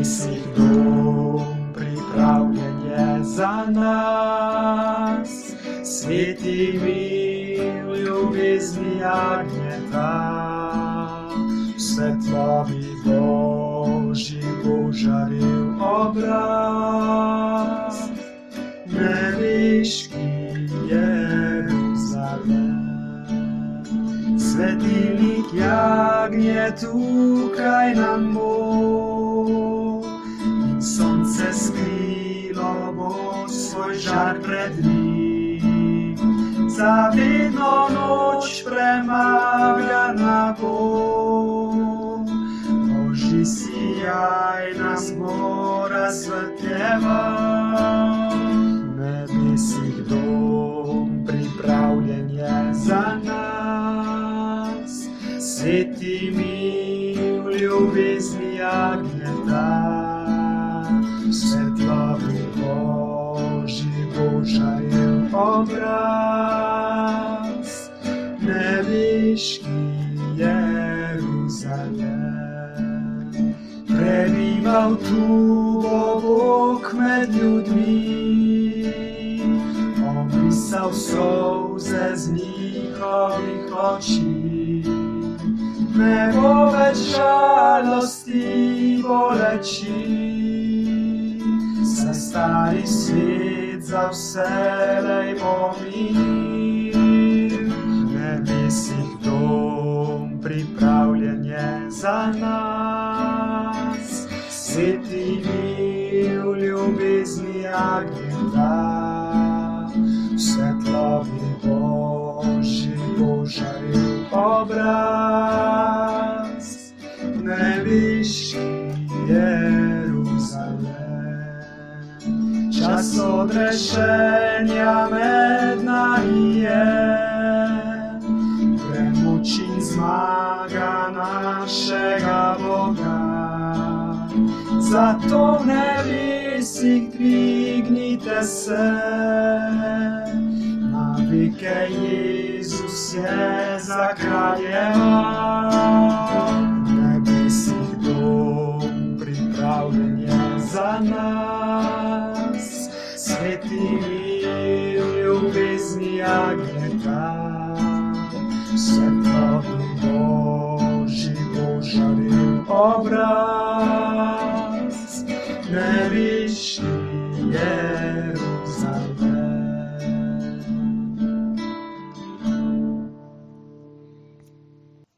Nebesih dom pripravljen je za nas, sveti mil ljubezni jagnjeta. V svetlobi Božji bo žarel obraz, nebeški Jeruzalem. Svetilnik jagnje tukaj nam bo, in sonce skrilo bo svoj žar pred njim. Zavedno noč premagana bo, Božji sijaj nas bo razsvetljeval. Nebesih dom pripravljen je za nas, sveti mil ljubezni jagnjeta. V svetlobi Božji bo žarel obraz, nebeški Jeruzalem. Prebival tu bo Bog med ljudmi, obrisal solze z njihovih oči. Ne bo več žalosti, boleči, za stari svet za vselej bo mir. Nebesih dom pripravljen je za nas, sveti mil ljubezni jagnjeta. V svetlobi Božji bo žarel obraz, nebeški Jeruzalem. Čas odrešenja med nami je, premoč in zmaga našega Boga. Zato v nebesih dvignite se, na veke Jezus je zakraljeval. Nebesih dom pripravljen je za nas, sveti mil ljubezni jagnjeta. V svetlobi Božji bo žarel obraz,